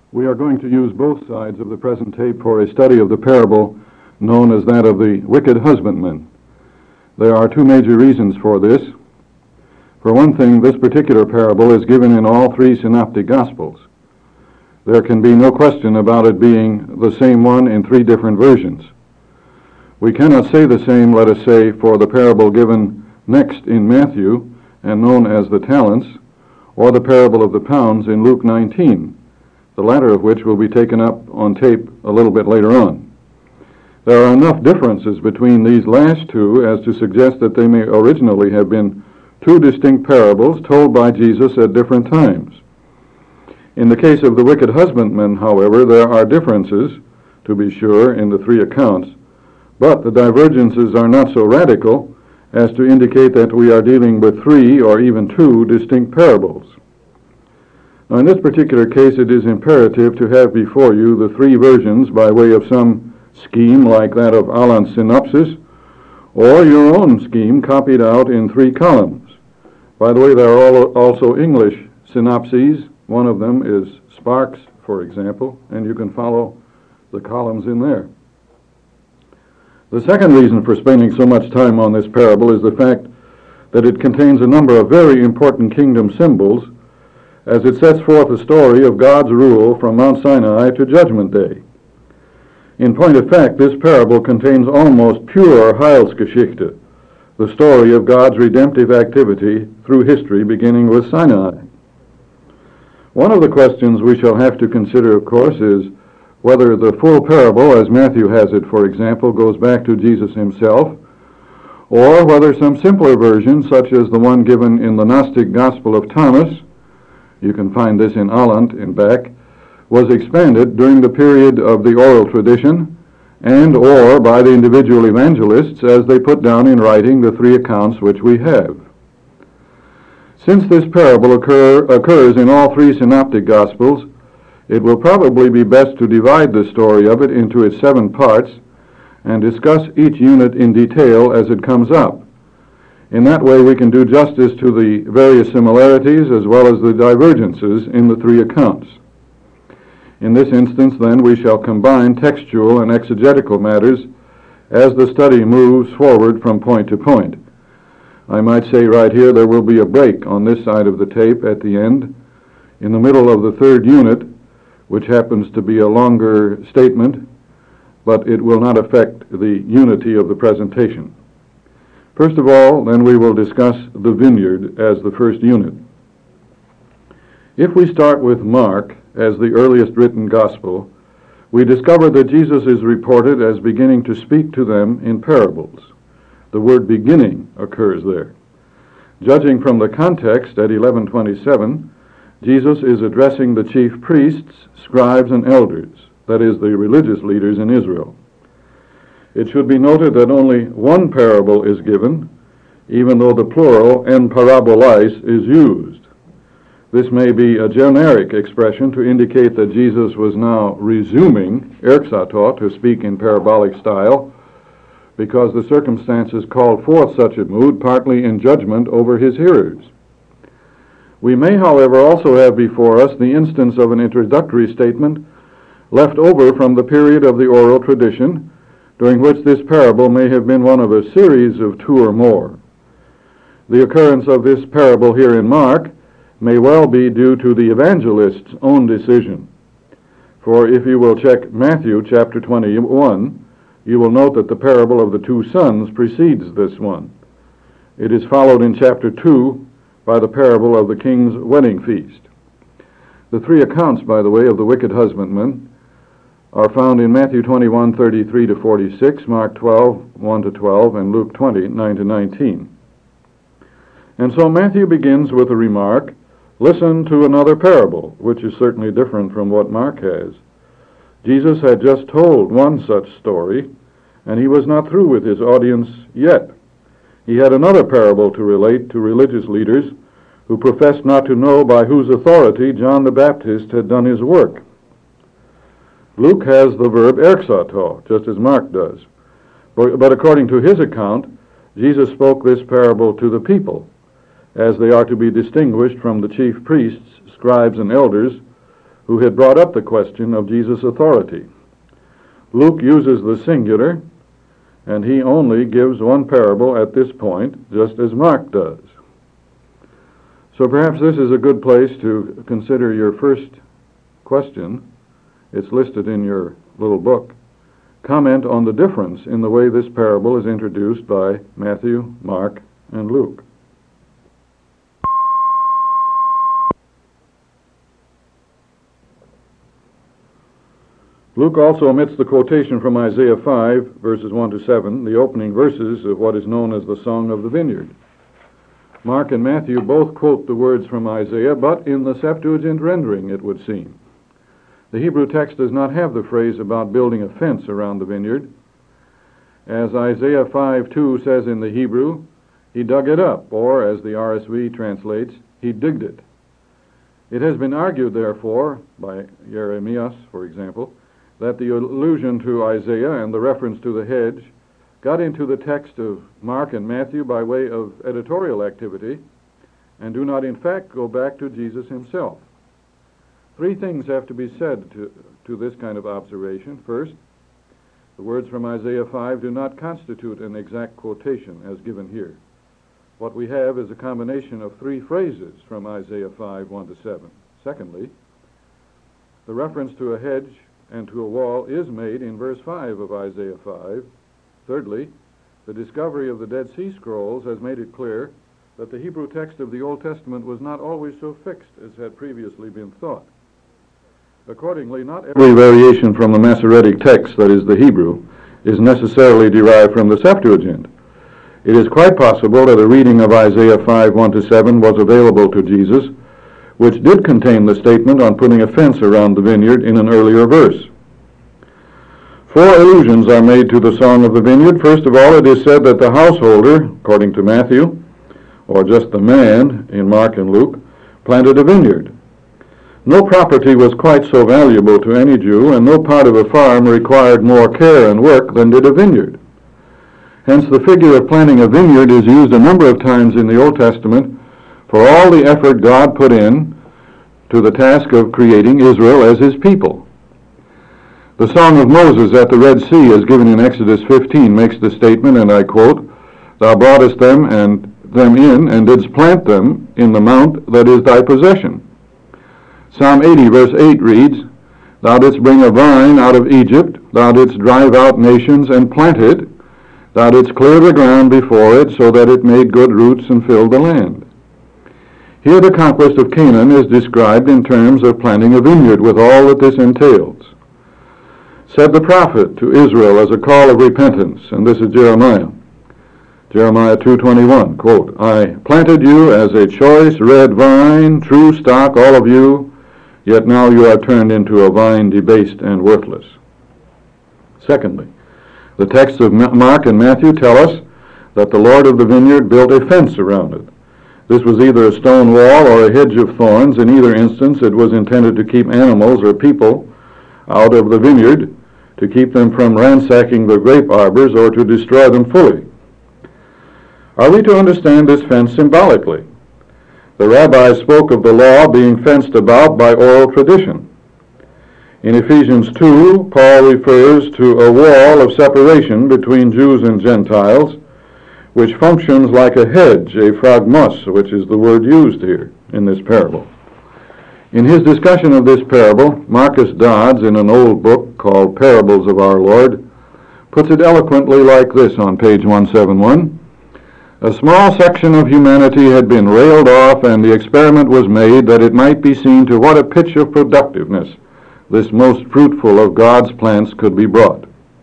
We are going to use both sides of the present tape for a study of the parable known as that of the wicked husbandman. There are two major reasons for this. For one thing, this particular parable is given in all three synoptic gospels. There can be no question about it being the same one in three different versions. We cannot say the same, let us say, for the parable given next in Matthew and known as the talents, or the parable of the pounds in Luke 19, the latter of which will be taken up on tape a little bit later on. There are enough differences between these last two as to suggest that they may originally have been two distinct parables told by Jesus at different times. In the case of the wicked husbandman, however, there are differences, to be sure, in the three accounts, but the divergences are not so radical as to indicate that we are dealing with three or even two distinct parables. Now, in this particular case, it is imperative to have before you the three versions by way of some scheme like that of Allen's synopsis, or your own scheme copied out in three columns. By the way, there are also English synopses. One of them is Sparks, for example, and you can follow the columns in there. The second reason for spending so much time on this parable is the fact that it contains a number of very important kingdom symbols as it sets forth the story of God's rule from Mount Sinai to Judgment Day. In point of fact, this parable contains almost pure Heilsgeschichte, the story of God's redemptive activity through history beginning with Sinai. One of the questions we shall have to consider, of course, is whether the full parable, as Matthew has it, for example, goes back to Jesus himself, or whether some simpler version, such as the one given in the Gnostic Gospel of Thomas, you can find this in Aland in back, was expanded during the period of the oral tradition and or by the individual evangelists as they put down in writing the three accounts which we have. Since this parable occurs in all three synoptic gospels, it will probably be best to divide the story of it into its 7 parts and discuss each unit in detail as it comes up. In that way, we can do justice to the various similarities as well as the divergences in the three accounts. In this instance, then, we shall combine textual and exegetical matters as the study moves forward from point to point. I might say right here there will be a break on this side of the tape at the end, in the middle of the third unit, which happens to be a longer statement, but it will not affect the unity of the presentation. First of all, then, we will discuss the vineyard as the first unit. If we start with Mark as the earliest written gospel, we discover that Jesus is reported as beginning to speak to them in parables. The word beginning occurs there. Judging from the context at 11:27, Jesus is addressing the chief priests, scribes, and elders, that is, the religious leaders in Israel. It should be noted that only one parable is given, even though the plural en parabolais is used. This may be a generic expression to indicate that Jesus was now resuming erxato, to speak in parabolic style, because the circumstances called forth such a mood, partly in judgment over his hearers. We may, however, also have before us the instance of an introductory statement left over from the period of the oral tradition, during which this parable may have been one of a series of 2 or more. The occurrence of this parable here in Mark may well be due to the evangelist's own decision. For if you will check Matthew chapter 21, you will note that the parable of the 2 sons precedes this one. It is followed in chapter 2 by the parable of the king's wedding feast. The 3 accounts, by the way, of the wicked husbandman are found in Matthew 21:33-46, Mark 12:1-12, and Luke 20:9-19. And so Matthew begins with a remark, "Listen to another parable," which is certainly different from what Mark has. Jesus had just told one such story, and he was not through with his audience yet. He had another parable to relate to religious leaders who professed not to know by whose authority John the Baptist had done his work. Luke has the verb erxato, just as Mark does. But according to his account, Jesus spoke this parable to the people, as they are to be distinguished from the chief priests, scribes, and elders, who had brought up the question of Jesus' authority. Luke uses the singular, and he only gives one parable at this point, just as Mark does. So perhaps this is a good place to consider your first question. It's listed in your little book. Comment on the difference in the way this parable is introduced by Matthew, Mark, and Luke. Luke also omits the quotation from Isaiah 5, verses 1 to 7, the opening verses of what is known as the Song of the Vineyard. Mark and Matthew both quote the words from Isaiah, but in the Septuagint rendering, it would seem. The Hebrew text does not have the phrase about building a fence around the vineyard. As Isaiah 5:2 says in the Hebrew, he dug it up, or as the RSV translates, he digged it. It has been argued, therefore, by Jeremias, for example, that the allusion to Isaiah and the reference to the hedge got into the text of Mark and Matthew by way of editorial activity and do not in fact go back to Jesus himself. Three things have to be said to this kind of observation. First, the words from Isaiah 5 do not constitute an exact quotation as given here. What we have is a combination of three phrases from Isaiah 5, 1 to 7. Secondly, the reference to a hedge and to a wall is made in verse 5 of Isaiah 5. Thirdly, the discovery of the Dead Sea Scrolls has made it clear that the Hebrew text of the Old Testament was not always so fixed as had previously been thought. Accordingly, not every variation from the Masoretic text, that is the Hebrew, is necessarily derived from the Septuagint. It is quite possible that a reading of Isaiah 5, 1 to 7 was available to Jesus, which did contain the statement on putting a fence around the vineyard in an earlier verse. Four allusions are made to the Song of the Vineyard. First of all, it is said that the householder, according to Matthew, or just the man in Mark and Luke, planted a vineyard. No property was quite so valuable to any Jew, and no part of a farm required more care and work than did a vineyard. Hence, the figure of planting a vineyard is used a number of times in the Old Testament for all the effort God put in to the task of creating Israel as his people. The Song of Moses at the Red Sea, as given in Exodus 15, makes the statement, and I quote, "Thou broughtest them in, and didst plant them in the mount that is thy possession." Psalm 80, verse 8 reads, "Thou didst bring a vine out of Egypt, thou didst drive out nations and plant it, thou didst clear the ground before it, so that it made good roots and filled the land." Here the conquest of Canaan is described in terms of planting a vineyard with all that this entails. Said the prophet to Israel as a call of repentance, and this is Jeremiah. Jeremiah 2:21, quote, "I planted you as a choice red vine, true stock, all of you, yet now you are turned into a vine debased and worthless." Secondly, the texts of Mark and Matthew tell us that the Lord of the vineyard built a fence around it. This was either a stone wall or a hedge of thorns. In either instance, it was intended to keep animals or people out of the vineyard, to keep them from ransacking the grape arbors or to destroy them fully. Are we to understand this fence symbolically? The rabbis spoke of the law being fenced about by oral tradition. In Ephesians 2, Paul refers to a wall of separation between Jews and Gentiles, which functions like a hedge, a phragmos, which is the word used here in this parable. In his discussion of this parable, Marcus Dodds, in an old book called Parables of Our Lord, puts it eloquently like this on page 171. A small section of humanity had been railed off, and the experiment was made that it might be seen to what a pitch of productiveness this most fruitful of God's plants could be brought.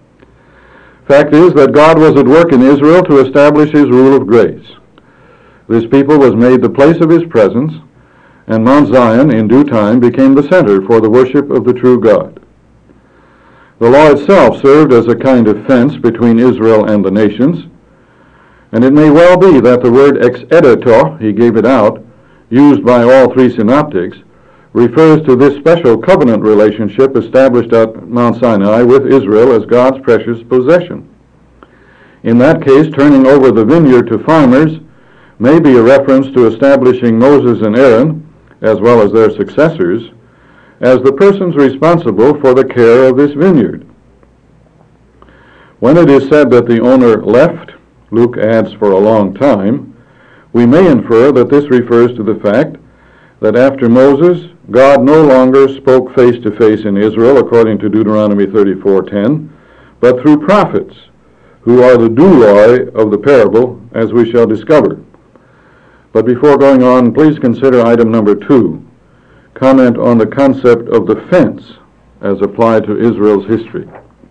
Fact is that God was at work in Israel to establish his rule of grace. This people was made the place of his presence, and Mount Zion in due time became the center for the worship of the true God. The law itself served as a kind of fence between Israel and the nations, and it may well be that the word ex edito, he gave it out, used by all three synoptics, refers to this special covenant relationship established at Mount Sinai with Israel as God's precious possession. In that case, turning over the vineyard to farmers may be a reference to establishing Moses and Aaron, as well as their successors, as the persons responsible for the care of this vineyard. When it is said that the owner left, Luke adds, for a long time, we may infer that this refers to the fact that after Moses, God no longer spoke face to face in Israel, according to Deuteronomy 34:10, but through prophets, who are the douloi of the parable, as we shall discover. But before going on, please consider item number 2, comment on the concept of the fence as applied to Israel's history.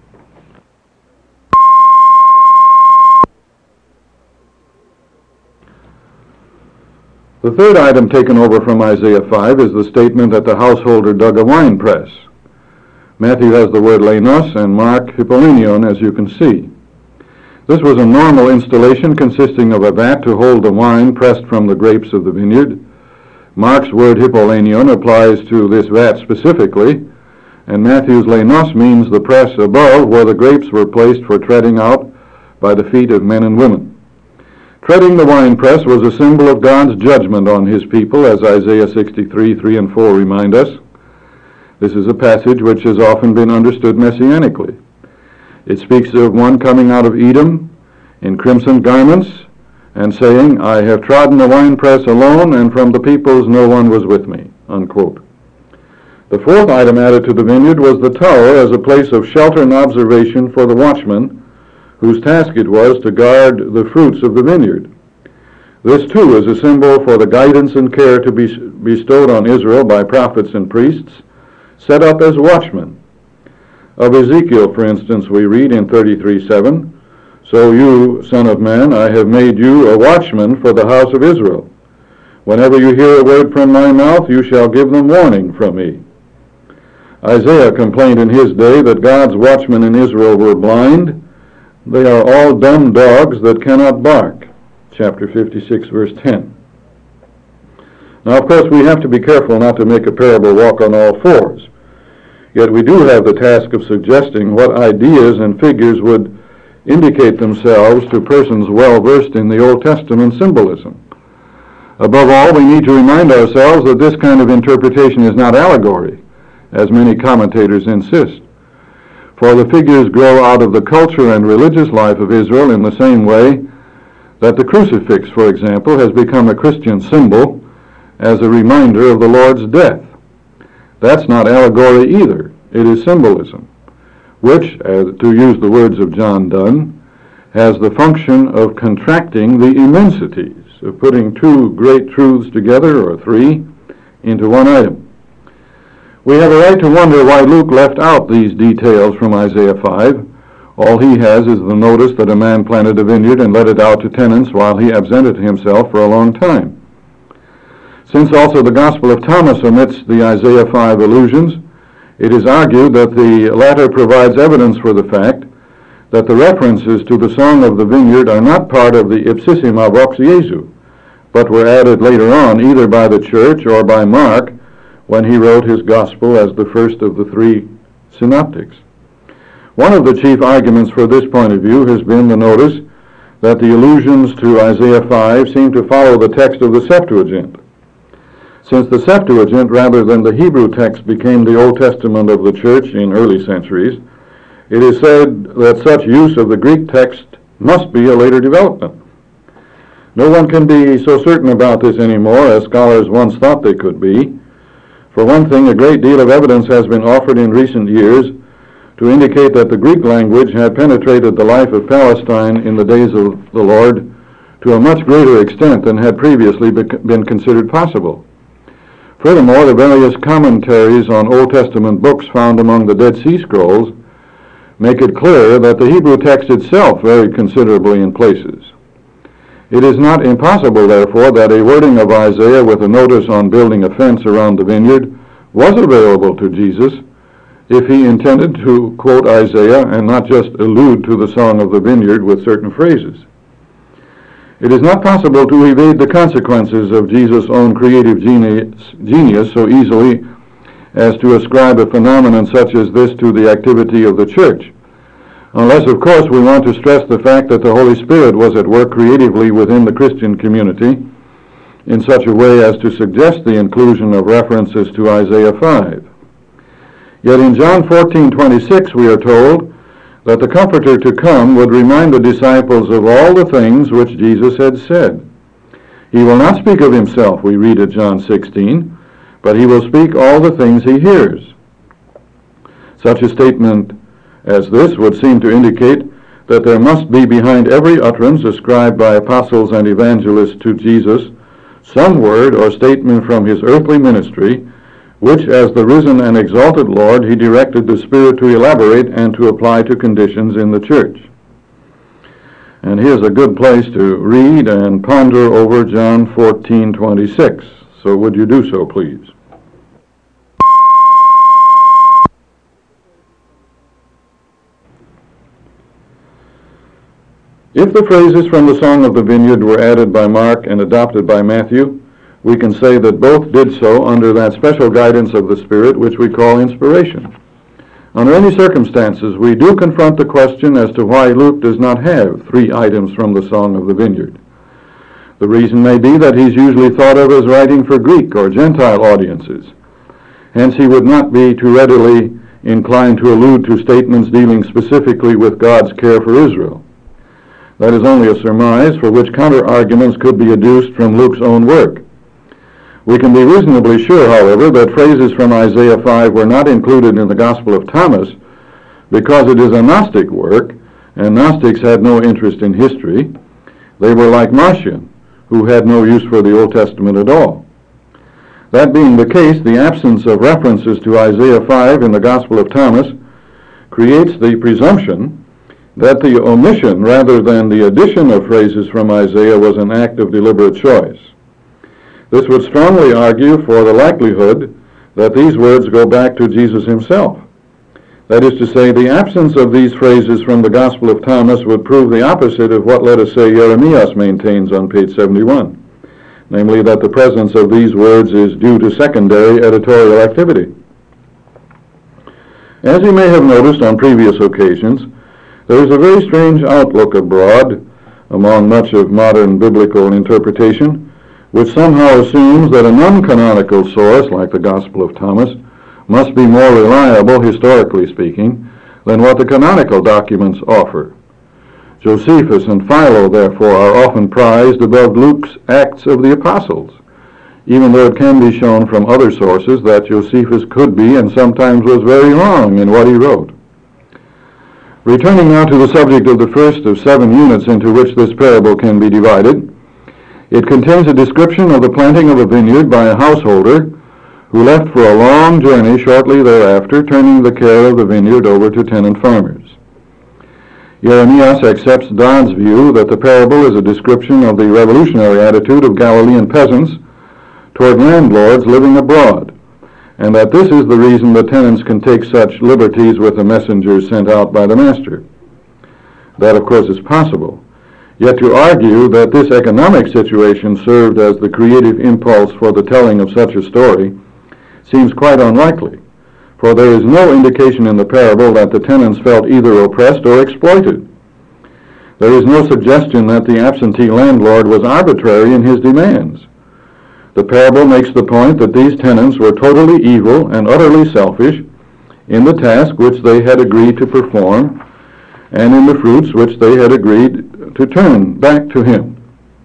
The third item taken over from Isaiah 5 is the statement that the householder dug a wine press. Matthew has the word leinos and Mark hippolinion, as you can see. This was a normal installation consisting of a vat to hold the wine pressed from the grapes of the vineyard. Mark's word hippolinion applies to this vat specifically, and Matthew's leinos means the press above where the grapes were placed for treading out by the feet of men and women. Treading the winepress was a symbol of God's judgment on his people, as Isaiah 63:3 and 4 remind us. This is a passage which has often been understood messianically. It speaks of one coming out of Edom in crimson garments and saying, "I have trodden the winepress alone, and from the peoples no one was with me," unquote. The fourth item added to the vineyard was the tower as a place of shelter and observation for the watchman, whose task it was to guard the fruits of the vineyard. This too is a symbol for the guidance and care to be bestowed on Israel by prophets and priests, set up as watchmen. Of Ezekiel, for instance, we read in 33:7, "So you, son of man, I have made you a watchman for the house of Israel. Whenever you hear a word from my mouth, you shall give them warning from me." Isaiah complained in his day that God's watchmen in Israel were blind. "They are all dumb dogs that cannot bark." Chapter 56, verse 10. Now, of course, we have to be careful not to make a parable walk on all fours. Yet we do have the task of suggesting what ideas and figures would indicate themselves to persons well versed in the Old Testament symbolism. Above all, we need to remind ourselves that this kind of interpretation is not allegory, as many commentators insist. For the figures grow out of the culture and religious life of Israel in the same way that the crucifix, for example, has become a Christian symbol as a reminder of the Lord's death. That's not allegory either. It is symbolism, which, to use the words of John Donne, has the function of contracting the immensities, of putting two great truths together, or three, into one item. We have a right to wonder why Luke left out these details from Isaiah 5. All he has is the notice that a man planted a vineyard and let it out to tenants while he absented himself for a long time. Since also the Gospel of Thomas omits the Isaiah 5 allusions, it is argued that the latter provides evidence for the fact that the references to the Song of the Vineyard are not part of the Ipsissima Vox Jesu, but were added later on either by the Church or by Mark when he wrote his Gospel as the first of the three synoptics. One of the chief arguments for this point of view has been the notice that the allusions to Isaiah 5 seem to follow the text of the Septuagint. Since the Septuagint, rather than the Hebrew text, became the Old Testament of the Church in early centuries, it is said that such use of the Greek text must be a later development. No one can be so certain about this anymore as scholars once thought they could be. For one thing, a great deal of evidence has been offered in recent years to indicate that the Greek language had penetrated the life of Palestine in the days of the Lord to a much greater extent than had previously been considered possible. Furthermore, the various commentaries on Old Testament books found among the Dead Sea Scrolls make it clear that the Hebrew text itself varied considerably in places. It is not impossible, therefore, that a wording of Isaiah with a notice on building a fence around the vineyard was available to Jesus if he intended to quote Isaiah and not just allude to the Song of the Vineyard with certain phrases. It is not possible to evade the consequences of Jesus' own creative genius so easily as to ascribe a phenomenon such as this to the activity of the church, unless, of course, we want to stress the fact that the Holy Spirit was at work creatively within the Christian community in such a way as to suggest the inclusion of references to Isaiah 5. Yet in John 14:26 we are told that the Comforter to come would remind the disciples of all the things which Jesus had said. He will not speak of himself, we read at John 16, but he will speak all the things he hears. Such a statement as this would seem to indicate that there must be behind every utterance ascribed by apostles and evangelists to Jesus some word or statement from his earthly ministry, which, as the risen and exalted Lord, he directed the Spirit to elaborate and to apply to conditions in the church. And here's a good place to read and ponder over John 14:26. So would you do so, please? If the phrases from the Song of the Vineyard were added by Mark and adopted by Matthew, we can say that both did so under that special guidance of the Spirit which we call inspiration. Under any circumstances, we do confront the question as to why Luke does not have 3 items from the Song of the Vineyard. The reason may be that he's usually thought of as writing for Greek or Gentile audiences. Hence, he would not be too readily inclined to allude to statements dealing specifically with God's care for Israel. That is only a surmise for which counter-arguments could be adduced from Luke's own work. We can be reasonably sure, however, that phrases from Isaiah 5 were not included in the Gospel of Thomas because it is a Gnostic work, and Gnostics had no interest in history. They were like Marcion, who had no use for the Old Testament at all. That being the case, the absence of references to Isaiah 5 in the Gospel of Thomas creates the presumption that the omission rather than the addition of phrases from Isaiah was an act of deliberate choice. This would strongly argue for the likelihood that these words go back to Jesus himself. That is to say, the absence of these phrases from the Gospel of Thomas would prove the opposite of what, let us say, Jeremias maintains on page 71, namely that the presence of these words is due to secondary editorial activity. As you may have noticed on previous occasions, there is a very strange outlook abroad among much of modern biblical interpretation, which somehow assumes that a non-canonical source, like the Gospel of Thomas, must be more reliable, historically speaking, than what the canonical documents offer. Josephus and Philo, therefore, are often prized above Luke's Acts of the Apostles, even though it can be shown from other sources that Josephus could be and sometimes was very wrong in what he wrote. Returning now to the subject of the first of 7 units into which this parable can be divided, it contains a description of the planting of a vineyard by a householder who left for a long journey shortly thereafter, turning the care of the vineyard over to tenant farmers. Jeremias accepts Dodd's view that the parable is a description of the revolutionary attitude of Galilean peasants toward landlords living abroad, and that this is the reason the tenants can take such liberties with the messengers sent out by the master. That, of course, is possible. Yet to argue that this economic situation served as the creative impulse for the telling of such a story seems quite unlikely, for there is no indication in the parable that the tenants felt either oppressed or exploited. There is no suggestion that the absentee landlord was arbitrary in his demands. The parable makes the point that these tenants were totally evil and utterly selfish in the task which they had agreed to perform and in the fruits which they had agreed to turn back to him.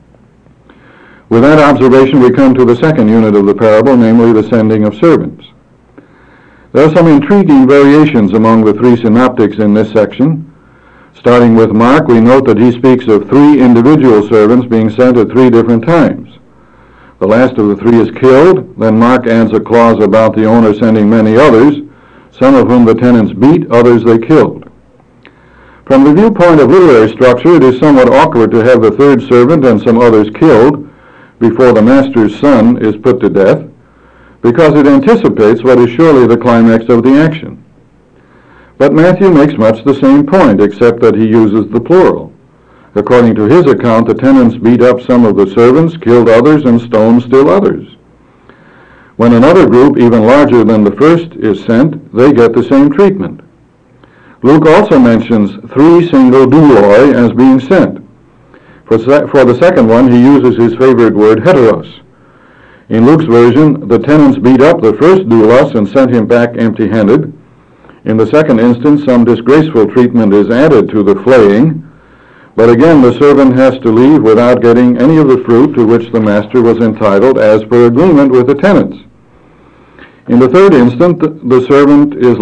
With that observation, we come to the second unit of the parable, namely the sending of servants. There are some intriguing variations among the 3 synoptics in this section. Starting with Mark, we note that he speaks of 3 individual servants being sent at 3 different times. The last of the 3 is killed. Then Mark adds a clause about the owner sending many others, some of whom the tenants beat, others they killed. From the viewpoint of literary structure, it is somewhat awkward to have the 3rd servant and some others killed before the master's son is put to death, because it anticipates what is surely the climax of the action. But Matthew makes much the same point, except that he uses the plural. According to his account, the tenants beat up some of the servants, killed others, and stoned still others. When another group, even larger than the first, is sent, they get the same treatment. Luke also mentions 3 single douloi as being sent. For the second one, he uses his favorite word, heteros. In Luke's version, the tenants beat up the first doulos and sent him back empty-handed, In the second instance, some disgraceful treatment is added to the flaying, but again the servant has to leave without getting any of the fruit to which the master was entitled as per agreement with the tenants. In the third instance, the servant is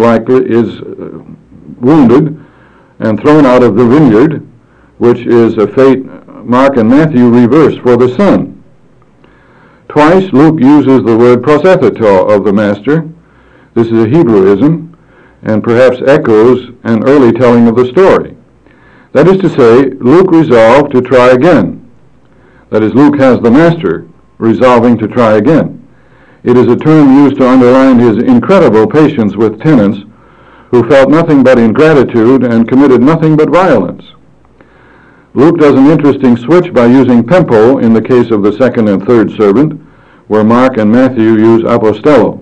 wounded and thrown out of the vineyard, which is a fate Mark and Matthew reverse for the son. Twice Luke uses the word prosetheto of the master. This is a Hebrewism, and perhaps echoes an early telling of the story. That is to say, Luke resolved to try again. That is, Luke has the master resolving to try again. It is a term used to underline his incredible patience with tenants who felt nothing but ingratitude and committed nothing but violence. Luke does an interesting switch by using pempo in the case of the second and third servant, where Mark and Matthew use apostello.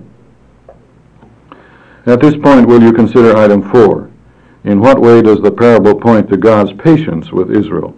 At this point, will you consider item 4? In what way does the parable point to God's patience with Israel?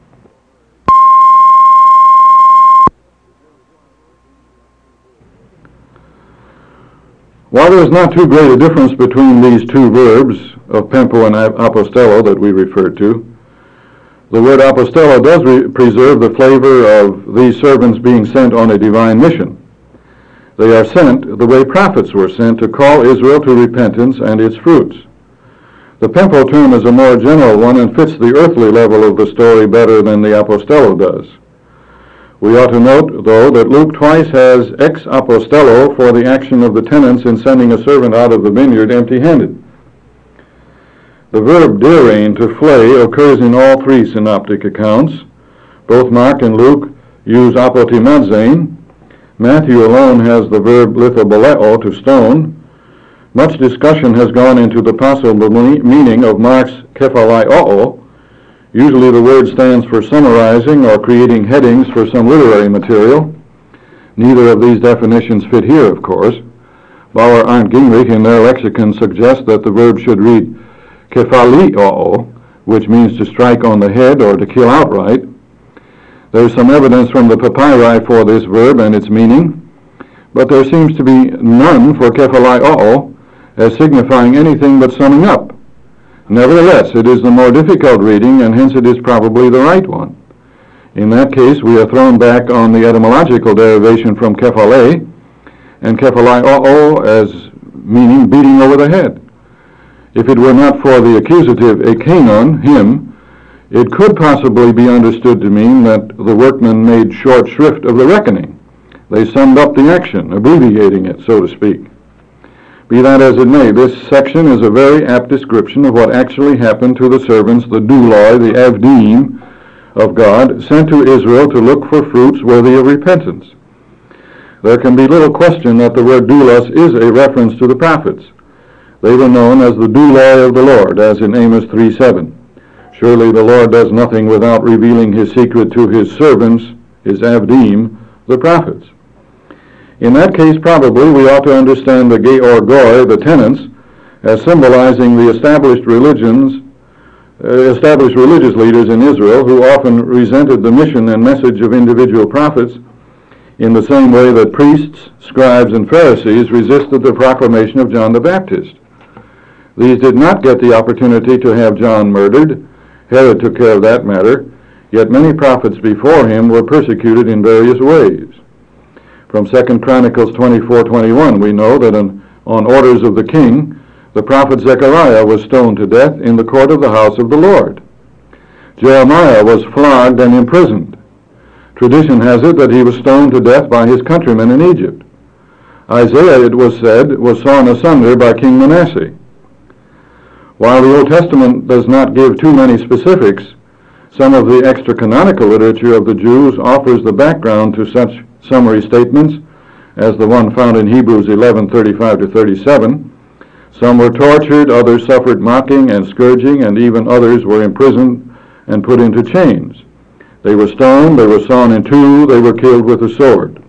While there is not too great a difference between these two verbs of pempo and apostello that we referred to, the word apostello does preserve the flavor of these servants being sent on a divine mission. They are sent the way prophets were sent to call Israel to repentance and its fruits. The pempo term is a more general one and fits the earthly level of the story better than the apostello does. We ought to note, though, that Luke twice has ex apostello for the action of the tenants in sending a servant out of the vineyard empty-handed. The verb direin, to flay, occurs in all three synoptic accounts. Both Mark and Luke use apotimazein. Matthew alone has the verb lithoboleo, to stone. Much discussion has gone into the possible meaning of Mark's kephalaio. Usually the word stands for summarizing or creating headings for some literary material. Neither of these definitions fit here, of course. Bauer Arndt Gingrich in their lexicon suggest that the verb should read kephalio, which means to strike on the head or to kill outright. There is some evidence from the papyri for this verb and its meaning, but there seems to be none for kephalio as signifying anything but summing up. Nevertheless, it is the more difficult reading, and hence it is probably the right one. In that case, we are thrown back on the etymological derivation from kephale, and kephalio as meaning beating over the head. If it were not for the accusative ekanon, him, it could possibly be understood to mean that the workmen made short shrift of the reckoning. They summed up the action, abbreviating it, so to speak. Be that as it may, this section is a very apt description of what actually happened to the servants, the douloi, the avdim of God, sent to Israel to look for fruits worthy of repentance. There can be little question that the word doulos is a reference to the prophets. They were known as the douloi of the Lord, as in Amos 3:7. Surely the Lord does nothing without revealing his secret to his servants, his avdim, the prophets. In that case, probably, we ought to understand the gei or goi, the tenants, as symbolizing the established religious leaders in Israel who often resented the mission and message of individual prophets in the same way that priests, scribes, and Pharisees resisted the proclamation of John the Baptist. These did not get the opportunity to have John murdered. Herod took care of that matter, yet many prophets before him were persecuted in various ways. From 2 Chronicles 24:21, we know that on orders of the king, the prophet Zechariah was stoned to death in the court of the house of the Lord. Jeremiah was flogged and imprisoned. Tradition has it that he was stoned to death by his countrymen in Egypt. Isaiah, it was said, was sawn asunder by King Manasseh. While the Old Testament does not give too many specifics, some of the extra-canonical literature of the Jews offers the background to such summary statements as the one found in Hebrews 11:35-37. Some were tortured, others suffered mocking and scourging, and even others were imprisoned and put into chains. They were stoned, they were sawn in two, they were killed with a sword.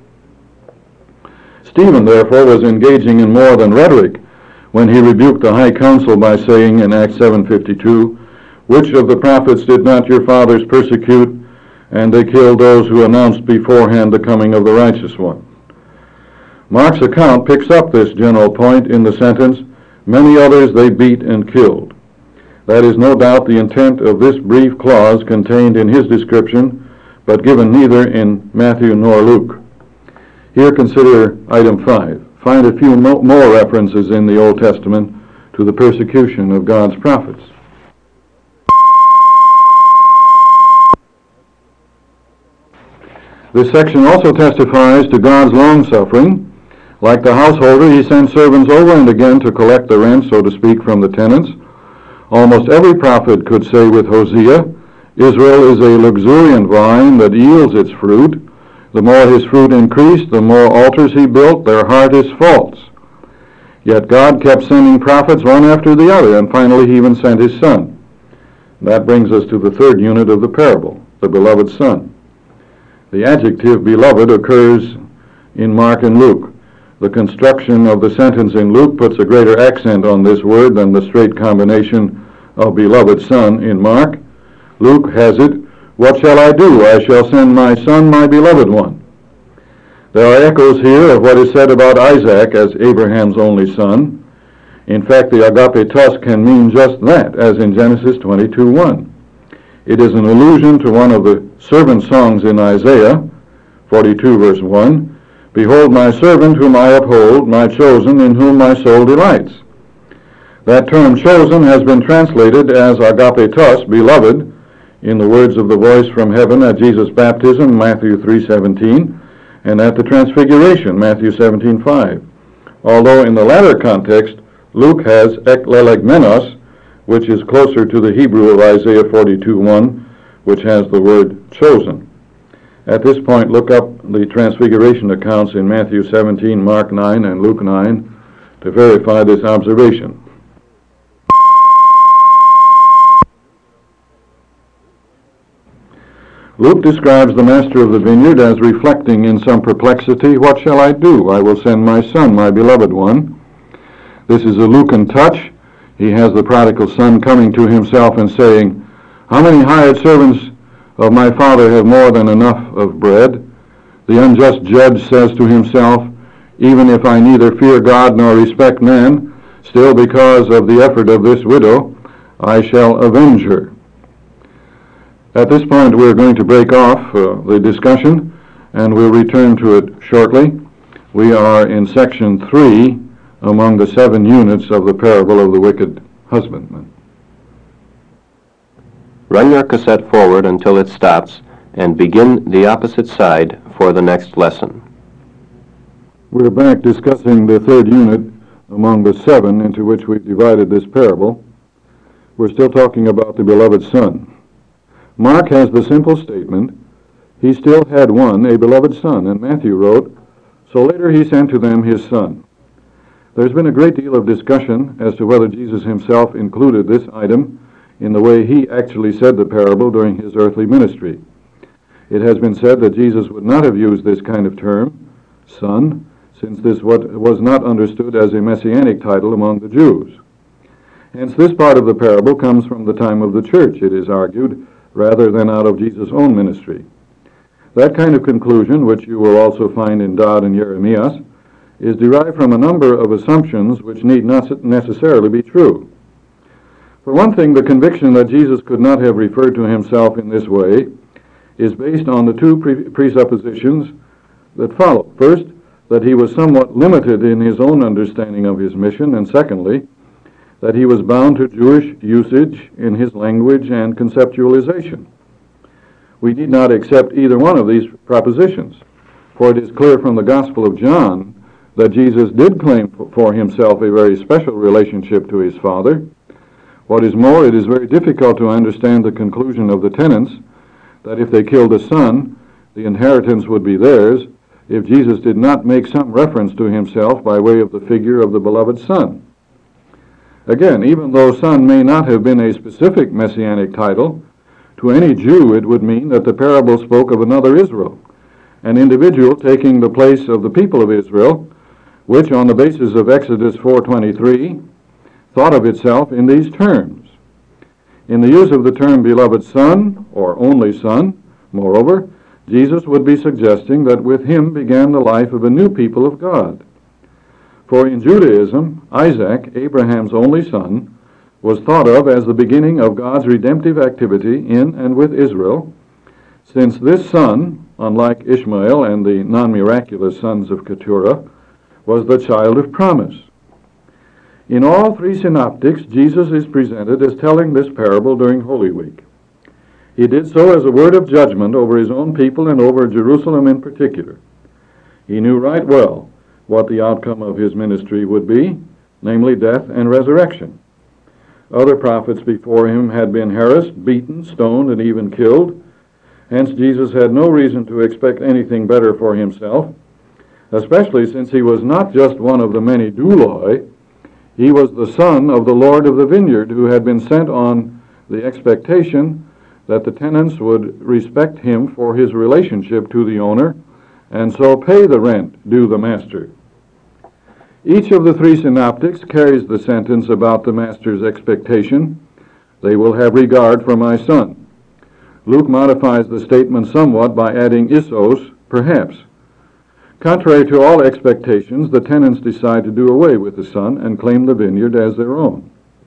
Stephen, therefore, was engaging in more than rhetoric when he rebuked the high council by saying in Acts 7:52, "Which of the prophets did not your fathers persecute, and they killed those who announced beforehand the coming of the righteous one?" Mark's account picks up this general point in the sentence, Many others they beat and killed. That is no doubt the intent of this brief clause contained in his description, but given neither in Matthew nor Luke. Here consider item 5. Find a few more references in the Old Testament to the persecution of God's prophets. This section also testifies to God's long-suffering. Like the householder, he sent servants over and again to collect the rent, so to speak, from the tenants. Almost every prophet could say with Hosea, Israel is a luxuriant vine that yields its fruit. The more his fruit increased, the more altars he built, their heart is false. Yet God kept sending prophets one after the other, and finally he even sent his son. That brings us to the third unit of the parable, the beloved son. The adjective beloved occurs in Mark and Luke. The construction of the sentence in Luke puts a greater accent on this word than the straight combination of beloved son in Mark. Luke has it, what shall I do? I shall send my son, my beloved one. There are echoes here of what is said about Isaac as Abraham's only son. In fact, the agapetos can mean just that, as in Genesis 22:1. It is an allusion to one of the servant songs in Isaiah 42 verse 1. Behold my servant whom I uphold, my chosen in whom my soul delights. That term chosen has been translated as agapetos, beloved, in the words of the voice from heaven at Jesus' baptism, Matthew 3:17, and at the transfiguration, Matthew 17:5. Although in the latter context, Luke has eklelegmenos, which is closer to the Hebrew of Isaiah 42:1, which has the word chosen. At this point, look up the transfiguration accounts in Matthew 17, Mark 9, and Luke 9 to verify this observation. Luke describes the master of the vineyard as reflecting in some perplexity, what shall I do? I will send my son, my beloved one. This is a Lucan touch. He has the prodigal son coming to himself and saying, how many hired servants of my father have more than enough of bread? The unjust judge says to himself, even if I neither fear God nor respect man, still because of the effort of this widow, I shall avenge her. At this point, we're going to break off the discussion, and we'll return to it shortly. We are in section 3 among the 7 units of the parable of the wicked husbandman. Run your cassette forward until it stops, and begin the opposite side for the next lesson. We're back discussing the third unit among the 7 into which we've divided this parable. We're still talking about the beloved son. Mark has the simple statement, he still had one, a beloved son, and Matthew wrote, so later he sent to them his son. There's been a great deal of discussion as to whether Jesus himself included this item in the way he actually said the parable during his earthly ministry. It has been said that Jesus would not have used this kind of term, son, since this was not understood as a messianic title among the Jews. Hence this part of the parable comes from the time of the church, it is argued, rather than out of Jesus' own ministry. That kind of conclusion, which you will also find in Dodd and Jeremias, is derived from a number of assumptions which need not necessarily be true. For one thing, the conviction that Jesus could not have referred to himself in this way is based on the 2 presuppositions that follow. First, that he was somewhat limited in his own understanding of his mission, and secondly, that he was bound to Jewish usage in his language and conceptualization. We need not accept either one of these propositions, for it is clear from the Gospel of John that Jesus did claim for himself a very special relationship to his Father. What is more, it is very difficult to understand the conclusion of the tenants that if they killed a son, the inheritance would be theirs, if Jesus did not make some reference to himself by way of the figure of the beloved son. Again, even though son may not have been a specific messianic title, to any Jew it would mean that the parable spoke of another Israel, an individual taking the place of the people of Israel, which on the basis of Exodus 4:23 thought of itself in these terms. In the use of the term beloved son, or only son, moreover, Jesus would be suggesting that with him began the life of a new people of God. For in Judaism, Isaac, Abraham's only son, was thought of as the beginning of God's redemptive activity in and with Israel, since this son, unlike Ishmael and the non-miraculous sons of Keturah, was the child of promise. In all three synoptics, Jesus is presented as telling this parable during Holy Week. He did so as a word of judgment over his own people and over Jerusalem in particular. He knew right well what the outcome of his ministry would be, namely death and resurrection. Other prophets before him had been harassed, beaten, stoned, and even killed. Hence, Jesus had no reason to expect anything better for himself, especially since he was not just one of the many douloi. He was the son of the Lord of the vineyard, who had been sent on the expectation that the tenants would respect him for his relationship to the owner, and so pay the rent due the master. Each of the three synoptics carries the sentence about the master's expectation, "They will have regard for my son." Luke modifies the statement somewhat by adding "issos," perhaps. Contrary to all expectations, the tenants decide to do away with the son and claim the vineyard as their own.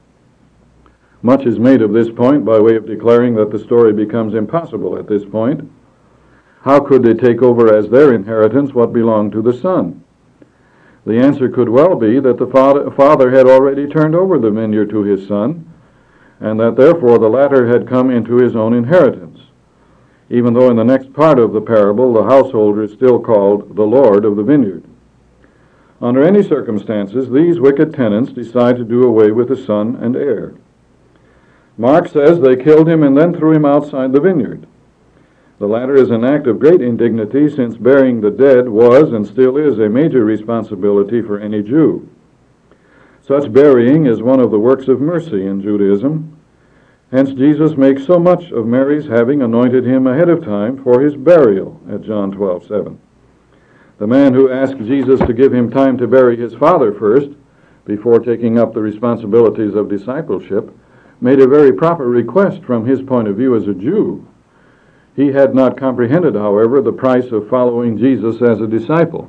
Much is made of this point by way of declaring that the story becomes impossible at this point. How could they take over as their inheritance what belonged to the son? The answer could well be that the father had already turned over the vineyard to his son, and that therefore the latter had come into his own inheritance, even though in the next part of the parable the householder is still called the Lord of the vineyard. Under any circumstances, these wicked tenants decide to do away with the son and heir. Mark says they killed him and then threw him outside the vineyard. The latter is an act of great indignity, since burying the dead was and still is a major responsibility for any Jew. Such burying is one of the works of mercy in Judaism. Hence Jesus makes so much of Mary's having anointed him ahead of time for his burial at John 12:7. The man who asked Jesus to give him time to bury his father first, before taking up the responsibilities of discipleship, made a very proper request from his point of view as a Jew. He had not comprehended, however, the price of following Jesus as a disciple.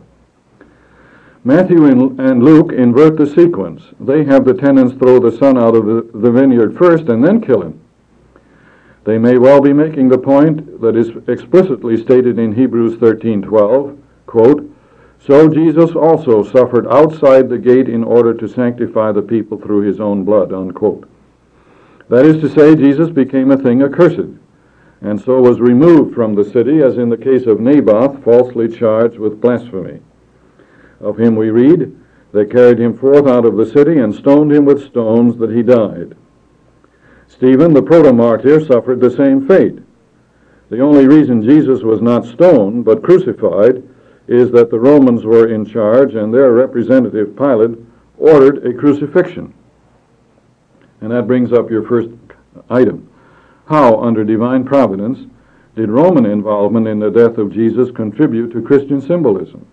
Matthew and Luke invert the sequence. They have the tenants throw the son out of the vineyard first and then kill him. They may well be making the point that is explicitly stated in Hebrews 13:12, quote, "So Jesus also suffered outside the gate in order to sanctify the people through his own blood," unquote. That is to say, Jesus became a thing accursed, and so was removed from the city, as in the case of Naboth, falsely charged with blasphemy. Of him we read, "They carried him forth out of the city and stoned him with stones that he died." Stephen, the proto-martyr, suffered the same fate. The only reason Jesus was not stoned but crucified is that the Romans were in charge, and their representative Pilate ordered a crucifixion. And that brings up your first item. How, under divine providence, did Roman involvement in the death of Jesus contribute to Christian symbolism?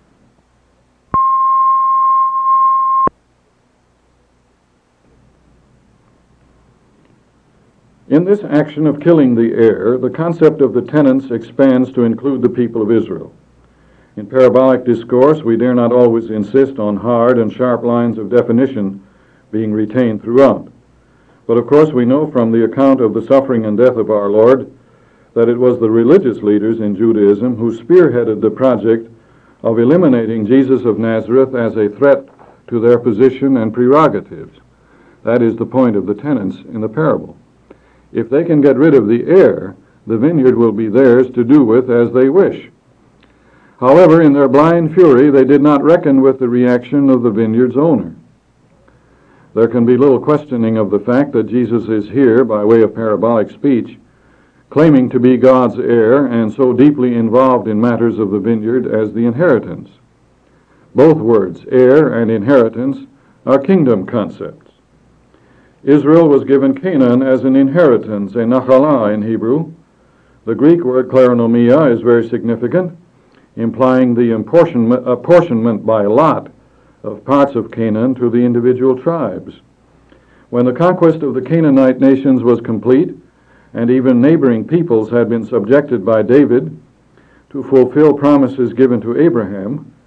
In this action of killing the heir, the concept of the tenants expands to include the people of Israel. In parabolic discourse, we dare not always insist on hard and sharp lines of definition being retained throughout. But of course we know from the account of the suffering and death of our Lord that it was the religious leaders in Judaism who spearheaded the project of eliminating Jesus of Nazareth as a threat to their position and prerogatives. That is the point of the tenants in the parable. If they can get rid of the heir, the vineyard will be theirs to do with as they wish. However, in their blind fury, they did not reckon with the reaction of the vineyard's owner. There can be little questioning of the fact that Jesus is here, by way of parabolic speech, claiming to be God's heir and so deeply involved in matters of the vineyard as the inheritance. Both words, heir and inheritance, are kingdom concepts. Israel was given Canaan as an inheritance, a nachalah in Hebrew. The Greek word kleronomia is very significant, implying the apportionment by lot of parts of Canaan to the individual tribes. When the conquest of the Canaanite nations was complete, and even neighboring peoples had been subjected by David to fulfill promises given to Abraham,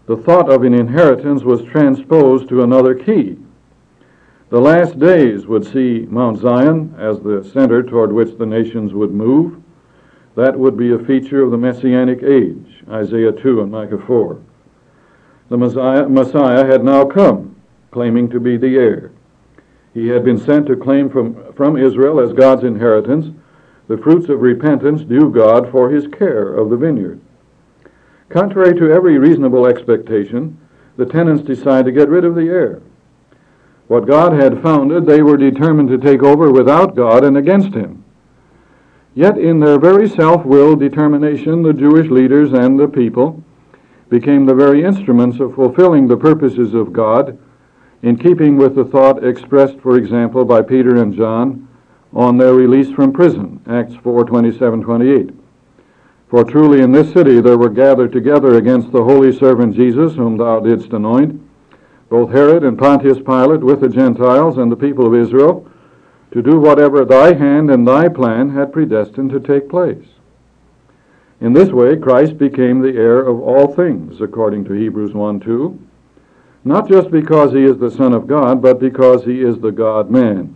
the thought of an inheritance was transposed to another key. The last days would see Mount Zion as the center toward which the nations would move. That would be a feature of the Messianic age, Isaiah 2 and Micah 4. The Messiah had now come, claiming to be the heir. He had been sent to claim from Israel as God's inheritance the fruits of repentance due God for his care of the vineyard. Contrary to every reasonable expectation, the tenants decided to get rid of the heir. What God had founded, they were determined to take over without God and against him. Yet in their very self-willed determination, the Jewish leaders and the people became the very instruments of fulfilling the purposes of God, in keeping with the thought expressed, for example, by Peter and John on their release from prison, Acts 4:27-28. For truly in this city there were gathered together against the holy servant Jesus, whom thou didst anoint, both Herod and Pontius Pilate with the Gentiles and the people of Israel, to do whatever thy hand and thy plan had predestined to take place. In this way, Christ became the heir of all things, according to Hebrews 1:2, not just because he is the Son of God, but because he is the God-man.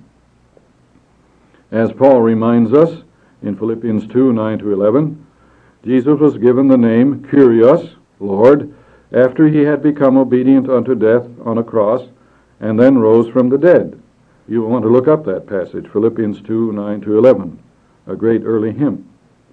As Paul reminds us in Philippians 2:9-11, Jesus was given the name Kyrios, Lord, after he had become obedient unto death on a cross, and then rose from the dead. You want to look up that passage, Philippians 2:9-11, a great early hymn.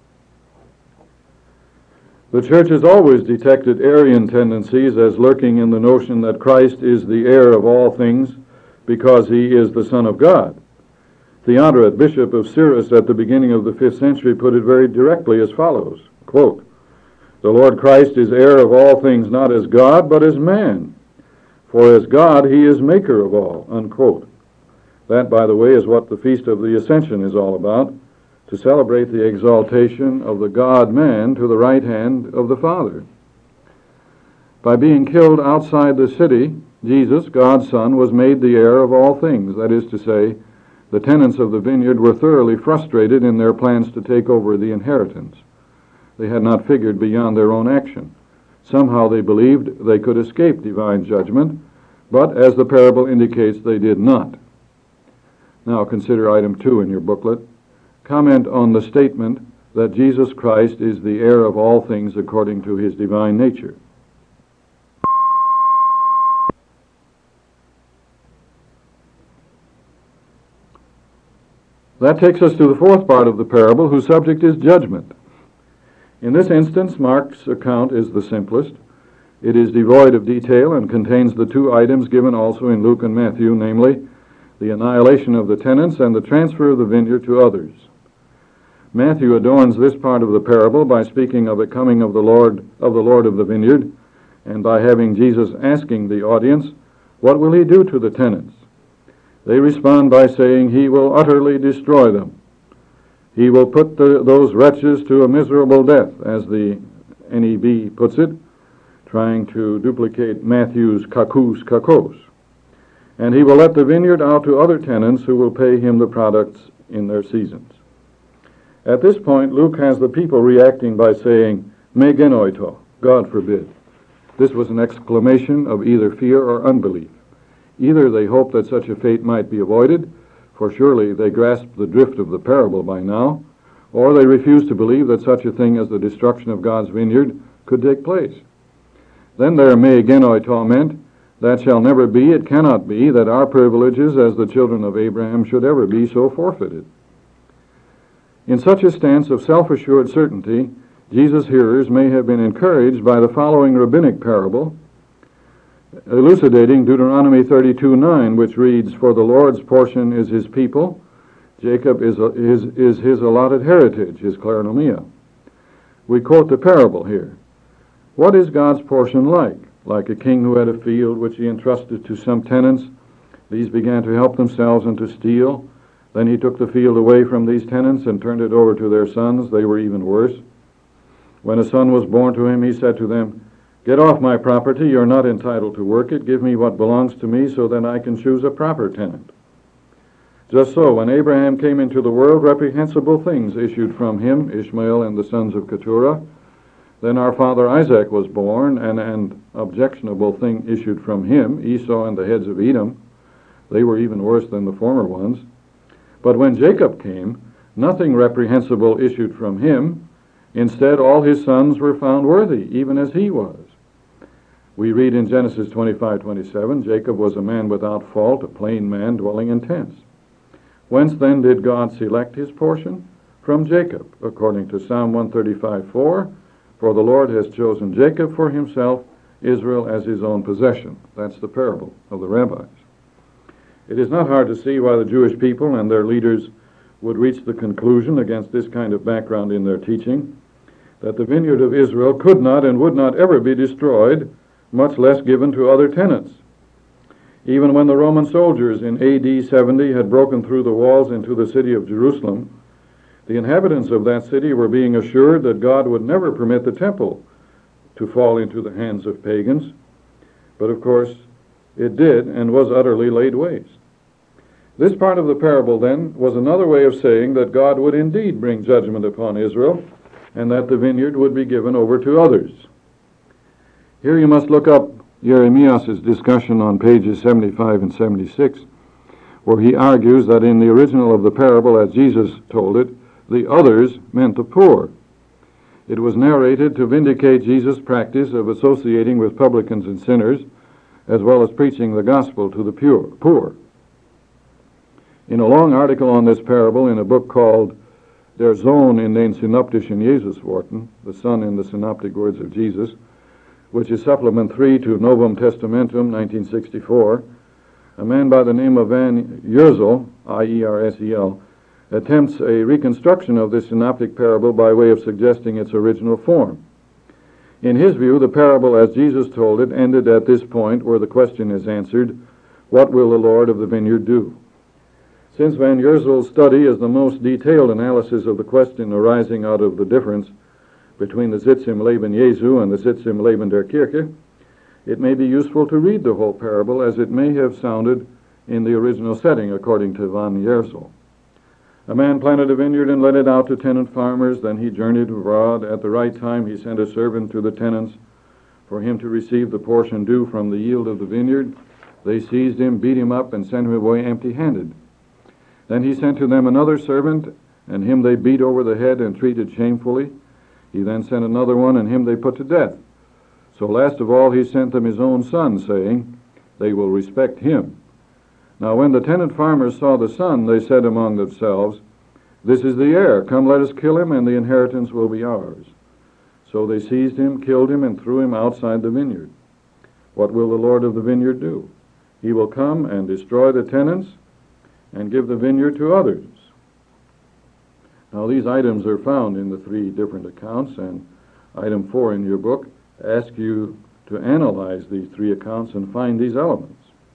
The church has always detected Arian tendencies as lurking in the notion that Christ is the heir of all things because he is the Son of God. Theodoret, Bishop of Cyrrhus at the beginning of the 5th century, put it very directly as follows, quote, "The Lord Christ is heir of all things not as God, but as man. For as God, he is maker of all," unquote. That, by the way, is what the Feast of the Ascension is all about, to celebrate the exaltation of the God-man to the right hand of the Father. By being killed outside the city, Jesus, God's Son, was made the heir of all things. That is to say, the tenants of the vineyard were thoroughly frustrated in their plans to take over the inheritance. They had not figured beyond their own action. Somehow they believed they could escape divine judgment, but as the parable indicates, they did not. Now consider item 2 in your booklet. Comment on the statement that Jesus Christ is the heir of all things according to his divine nature. That takes us to the fourth part of the parable, whose subject is judgment. In this instance, Mark's account is the simplest. It is devoid of detail and contains the two items given also in Luke and Matthew, namely, the annihilation of the tenants and the transfer of the vineyard to others. Matthew adorns this part of the parable by speaking of the coming of the Lord of the vineyard, and by having Jesus asking the audience, what will he do to the tenants? They respond by saying, he will utterly destroy them. He will put those wretches to a miserable death, as the NEB puts it, trying to duplicate Matthew's kakous kakos. And he will let the vineyard out to other tenants who will pay him the products in their seasons. At this point, Luke has the people reacting by saying, me genoito, God forbid. This was an exclamation of either fear or unbelief. Either they hoped that such a fate might be avoided, for surely they grasped the drift of the parable by now, or they refused to believe that such a thing as the destruction of God's vineyard could take place. Then their me genoito meant, that shall never be, it cannot be, that our privileges as the children of Abraham should ever be so forfeited. In such a stance of self-assured certainty, Jesus' hearers may have been encouraged by the following rabbinic parable, elucidating Deuteronomy 32:9, which reads, for the Lord's portion is his people, Jacob is his allotted heritage, his kleronomia. We quote the parable here. What is God's portion like? Like a king who had a field which he entrusted to some tenants. These began to help themselves and to steal. Then he took the field away from these tenants and turned it over to their sons. They were even worse. When a son was born to him, he said to them, get off my property. You're not entitled to work it. Give me what belongs to me so that I can choose a proper tenant. Just so, when Abraham came into the world, reprehensible things issued from him, Ishmael and the sons of Keturah. Then our father Isaac was born, and an objectionable thing issued from him, Esau and the heads of Edom. They were even worse than the former ones. But when Jacob came, nothing reprehensible issued from him. Instead, all his sons were found worthy, even as he was. We read in Genesis 25:27, Jacob was a man without fault, a plain man dwelling in tents. Whence then did God select his portion? From Jacob, according to Psalm 135:4, for the Lord has chosen Jacob for himself, Israel as his own possession. That's the parable of the rabbis. It is not hard to see why the Jewish people and their leaders would reach the conclusion, against this kind of background in their teaching, that the vineyard of Israel could not and would not ever be destroyed, much less given to other tenants. Even when the Roman soldiers in AD 70 had broken through the walls into the city of Jerusalem, the inhabitants of that city were being assured that God would never permit the temple to fall into the hands of pagans. But of course, it did and was utterly laid waste. This part of the parable, then, was another way of saying that God would indeed bring judgment upon Israel, and that the vineyard would be given over to others. Here you must look up Jeremias' discussion on pages 75 and 76, where he argues that in the original of the parable, as Jesus told it, the others meant the poor. It was narrated to vindicate Jesus' practice of associating with publicans and sinners, as well as preaching the gospel to the poor. In a long article on this parable in a book called Der Sohn in den synoptischen Jesusworten, the Son in the Synoptic Words of Jesus, which is Supplement 3 to Novum Testamentum, 1964, a man by the name of Van Yersel, I-E-R-S-E-L, attempts a reconstruction of this synoptic parable by way of suggesting its original form. In his view, the parable as Jesus told it ended at this point where the question is answered, what will the Lord of the vineyard do? Since Van Yersel's study is the most detailed analysis of the question arising out of the difference between the Sitz im Leben Jesu and the Sitz im Leben der Kirche, it may be useful to read the whole parable as it may have sounded in the original setting, according to Van Yersel. A man planted a vineyard and let it out to tenant farmers. Then he journeyed abroad. At the right time he sent a servant to the tenants for him to receive the portion due from the yield of the vineyard. They seized him, beat him up, and sent him away empty-handed. Then he sent to them another servant, and him they beat over the head and treated shamefully. He then sent another one, and him they put to death. So last of all he sent them his own son, saying, they will respect him. Now when the tenant farmers saw the son, they said among themselves, this is the heir, come let us kill him, and the inheritance will be ours. So they seized him, killed him, and threw him outside the vineyard. What will the Lord of the vineyard do? He will come and destroy the tenants and give the vineyard to others. Now these items are found in the three different accounts, and item 4 in your book asks you to analyze these three accounts and find these elements.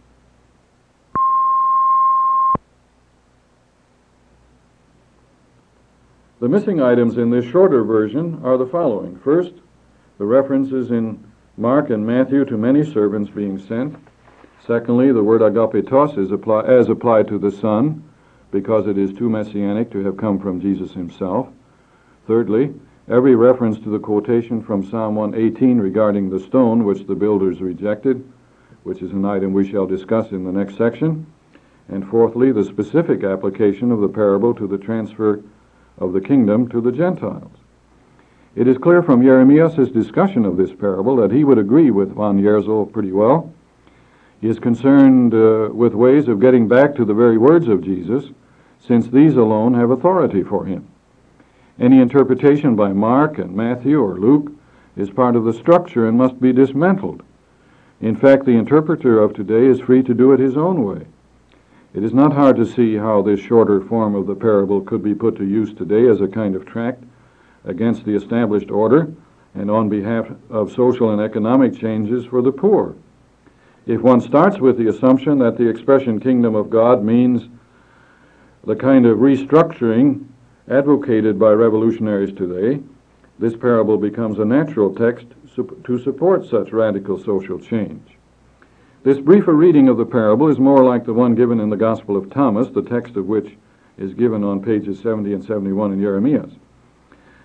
The missing items in this shorter version are the following. First, the references in Mark and Matthew to many servants being sent. Secondly, the word agapetos is as applied to the Son, because it is too messianic to have come from Jesus himself. Thirdly, every reference to the quotation from Psalm 118 regarding the stone which the builders rejected, which is an item we shall discuss in the next section. And fourthly, the specific application of the parable to the transfer of the kingdom to the Gentiles. It is clear from Jeremias' discussion of this parable that he would agree with Van Yersel pretty well. He is concerned with ways of getting back to the very words of Jesus, since these alone have authority for him. Any interpretation by Mark and Matthew or Luke is part of the structure and must be dismantled. In fact, the interpreter of today is free to do it his own way. It is not hard to see how this shorter form of the parable could be put to use today as a kind of tract against the established order and on behalf of social and economic changes for the poor. If one starts with the assumption that the expression kingdom of God means the kind of restructuring advocated by revolutionaries today, this parable becomes a natural text to support such radical social change. This briefer reading of the parable is more like the one given in the Gospel of Thomas, the text of which is given on pages 70 and 71 in Jeremias.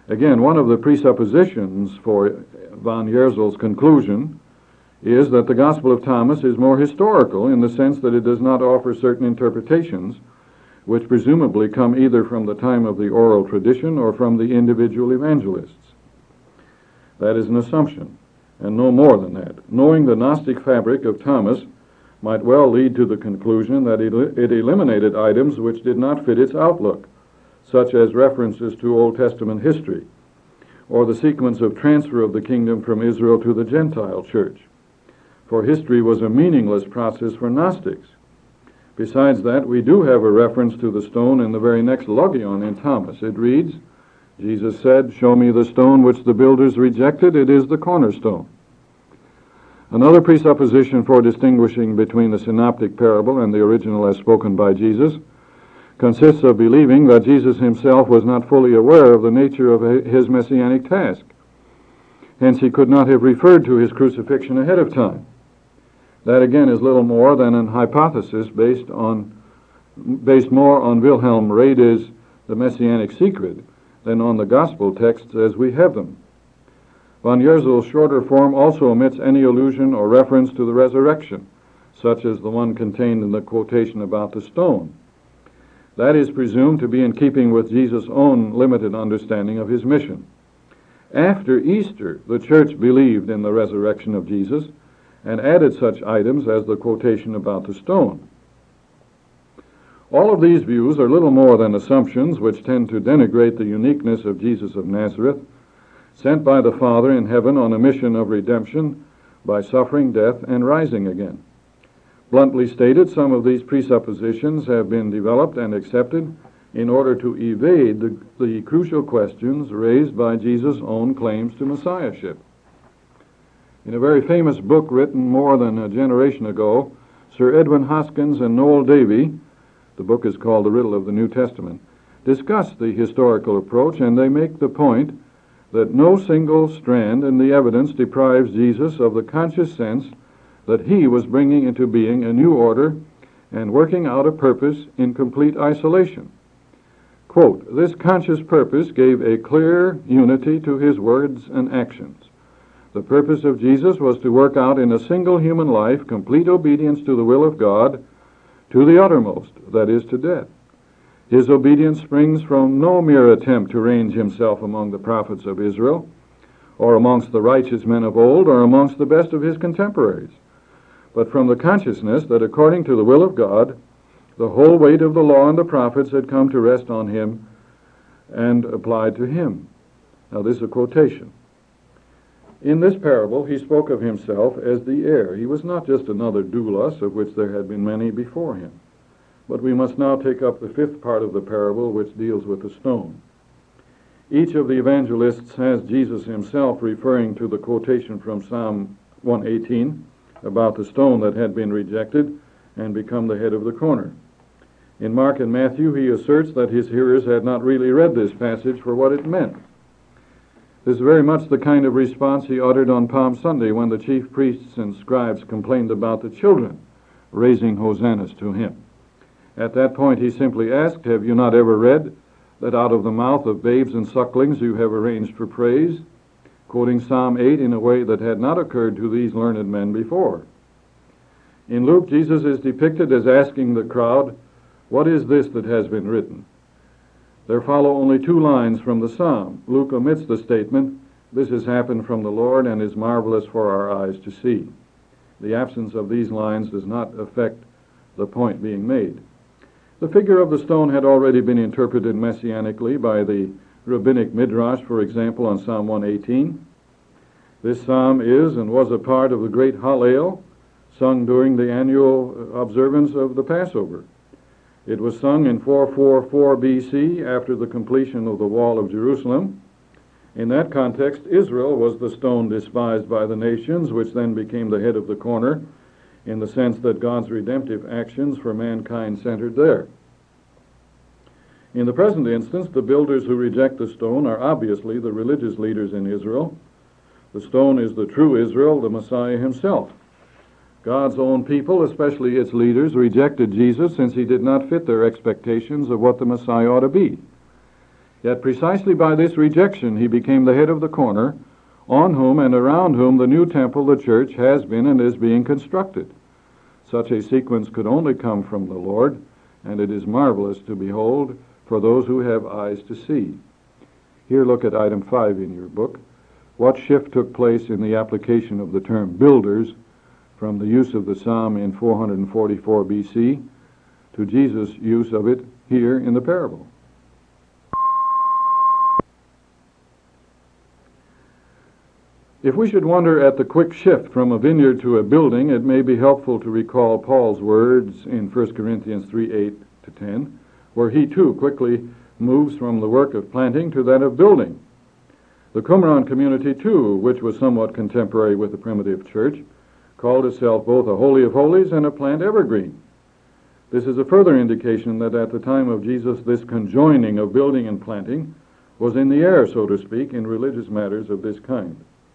Again, one of the presuppositions for von Jersel's conclusion is that the Gospel of Thomas is more historical in the sense that it does not offer certain interpretations which presumably come either from the time of the oral tradition or from the individual evangelists. That is an assumption, and no more than that. Knowing the Gnostic fabric of Thomas might well lead to the conclusion that it eliminated items which did not fit its outlook, such as references to Old Testament history, or the sequence of transfer of the kingdom from Israel to the Gentile church. For history was a meaningless process for Gnostics. Besides that, we do have a reference to the stone in the very next logion in Thomas. It reads, Jesus said, "Show me the stone which the builders rejected. It is the cornerstone." Another presupposition for distinguishing between the synoptic parable and the original as spoken by Jesus consists of believing that Jesus himself was not fully aware of the nature of his messianic task. Hence, he could not have referred to his crucifixion ahead of time. That again is little more than an hypothesis based more on Wilhelm Raade's The Messianic Secret than on the gospel texts as we have them. Von Jersel's shorter form also omits any allusion or reference to the resurrection, such as the one contained in the quotation about the stone. That is presumed to be in keeping with Jesus' own limited understanding of his mission. After Easter, the church believed in the resurrection of Jesus and added such items as the quotation about the stone. All of these views are little more than assumptions which tend to denigrate the uniqueness of Jesus of Nazareth, sent by the Father in heaven on a mission of redemption by suffering, death, and rising again. Bluntly stated, some of these presuppositions have been developed and accepted in order to evade the crucial questions raised by Jesus' own claims to messiahship. In a very famous book written more than a generation ago, Sir Edwin Hoskins and Noel Davy, the book is called The Riddle of the New Testament, discuss the historical approach, and they make the point that no single strand in the evidence deprives Jesus of the conscious sense that he was bringing into being a new order and working out a purpose in complete isolation. Quote, "This conscious purpose gave a clear unity to his words and actions. The purpose of Jesus was to work out in a single human life complete obedience to the will of God to the uttermost, that is, to death. His obedience springs from no mere attempt to range himself among the prophets of Israel, or amongst the righteous men of old, or amongst the best of his contemporaries, but from the consciousness that according to the will of God, the whole weight of the law and the prophets had come to rest on him and applied to him." Now this is a quotation. In this parable, he spoke of himself as the heir. He was not just another doulos, of which there had been many before him. But we must now take up the fifth part of the parable, which deals with the stone. Each of the evangelists has Jesus himself referring to the quotation from Psalm 118 about the stone that had been rejected and become the head of the corner. In Mark and Matthew, he asserts that his hearers had not really read this passage for what it meant. This is very much the kind of response he uttered on Palm Sunday when the chief priests and scribes complained about the children raising hosannas to him. At that point, he simply asked, "Have you not ever read that out of the mouth of babes and sucklings you have arranged for praise?" Quoting Psalm 8 in a way that had not occurred to these learned men before. In Luke, Jesus is depicted as asking the crowd, "What is this that has been written?" There follow only 2 lines from the psalm. Luke omits the statement, "This has happened from the Lord and is marvelous for our eyes to see." The absence of these lines does not affect the point being made. The figure of the stone had already been interpreted messianically by the rabbinic midrash, for example, on Psalm 118. This psalm is and was a part of the great Hallel, sung during the annual observance of the Passover. It was sung in 444 BC after the completion of the wall of Jerusalem. In that context, Israel was the stone despised by the nations, which then became the head of the corner, in the sense that God's redemptive actions for mankind centered there. In the present instance, the builders who reject the stone are obviously the religious leaders in Israel. The stone is the true Israel, the Messiah himself. God's own people, especially its leaders, rejected Jesus since he did not fit their expectations of what the Messiah ought to be. Yet precisely by this rejection he became the head of the corner, on whom and around whom the new temple, the church, has been and is being constructed. Such a sequence could only come from the Lord, and it is marvelous to behold for those who have eyes to see. Here look at item 5 in your book. What shift took place in the application of the term builders from the use of the psalm in 444 BC to Jesus' use of it here in the parable? If we should wonder at the quick shift from a vineyard to a building, it may be helpful to recall Paul's words in 1 Corinthians 3:8-10, where he too quickly moves from the work of planting to that of building. The Qumran community too, which was somewhat contemporary with the primitive church, called itself both a holy of holies and a plant evergreen. This is a further indication that at the time of Jesus this conjoining of building and planting was in the air, so to speak, in religious matters of this kind.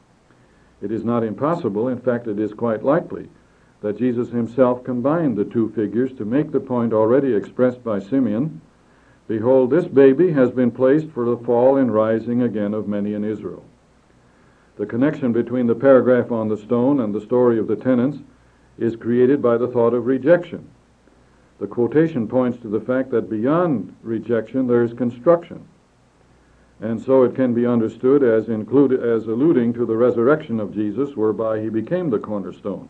It is not impossible, in fact it is quite likely, that Jesus himself combined the two figures to make the point already expressed by Simeon, "Behold, this baby has been placed for the fall and rising again of many in Israel." The connection between the paragraph on the stone and the story of the tenants is created by the thought of rejection. The quotation points to the fact that beyond rejection there is construction, and so it can be understood as alluding to the resurrection of Jesus, whereby he became the cornerstone.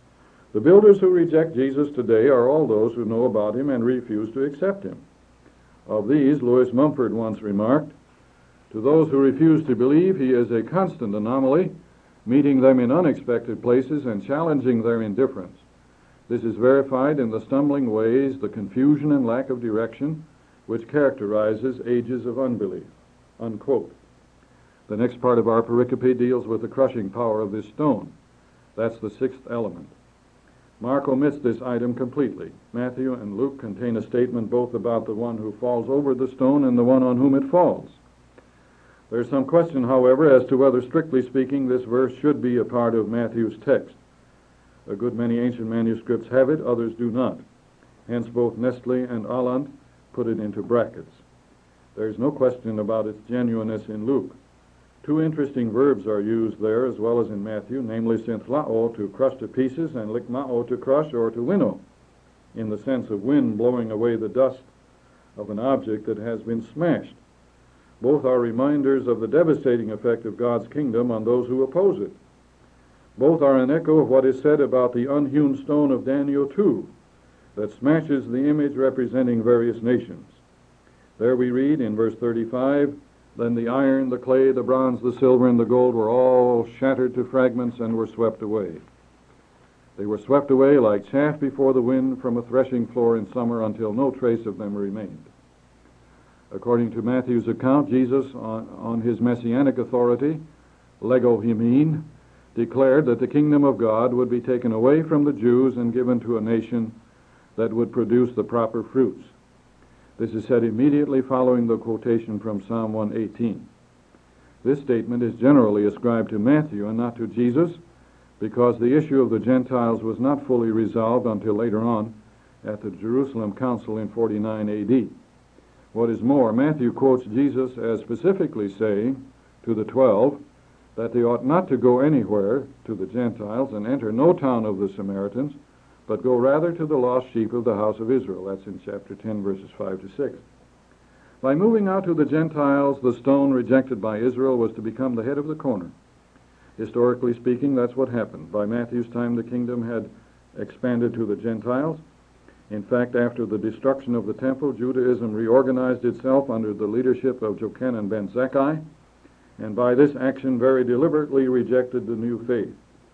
The builders who reject Jesus today are all those who know about him and refuse to accept him. Of these, Lewis Mumford once remarked, "To those who refuse to believe, he is a constant anomaly, meeting them in unexpected places and challenging their indifference. This is verified in the stumbling ways, the confusion and lack of direction which characterizes ages of unbelief." Unquote. The next part of our pericope deals with the crushing power of this stone. That's the sixth element. Mark omits this item completely. Matthew and Luke contain a statement both about the one who falls over the stone and the one on whom it falls. There's some question, however, as to whether, strictly speaking, this verse should be a part of Matthew's text. A good many ancient manuscripts have it, others do not. Hence both Nestle and Alland put it into brackets. There is no question about its genuineness in Luke. Two interesting verbs are used there as well as in Matthew, namely synthlao, to crush to pieces, and likmao, to crush or to winnow, in the sense of wind blowing away the dust of an object that has been smashed. Both are reminders of the devastating effect of God's kingdom on those who oppose it. Both are an echo of what is said about the unhewn stone of Daniel 2, that smashes the image representing various nations. There we read in verse 35, "Then the iron, the clay, the bronze, the silver, and the gold were all shattered to fragments and were swept away. They were swept away like chaff before the wind from a threshing floor in summer until no trace of them remained." According to Matthew's account, Jesus, on his messianic authority, lego himin, declared that the kingdom of God would be taken away from the Jews and given to a nation that would produce the proper fruits. This is said immediately following the quotation from Psalm 118. This statement is generally ascribed to Matthew and not to Jesus, because the issue of the Gentiles was not fully resolved until later on at the Jerusalem Council in 49 AD. What is more, Matthew quotes Jesus as specifically saying to the 12 that they ought not to go anywhere to the Gentiles and enter no town of the Samaritans, but go rather to the lost sheep of the house of Israel. That's in chapter 10, verses 5-6. By moving out to the Gentiles, the stone rejected by Israel was to become the head of the corner. Historically speaking, that's what happened. By Matthew's time, the kingdom had expanded to the Gentiles. In fact, after the destruction of the temple, Judaism reorganized itself under the leadership of Jochanan ben Zakkai, and by this action very deliberately rejected the new faith.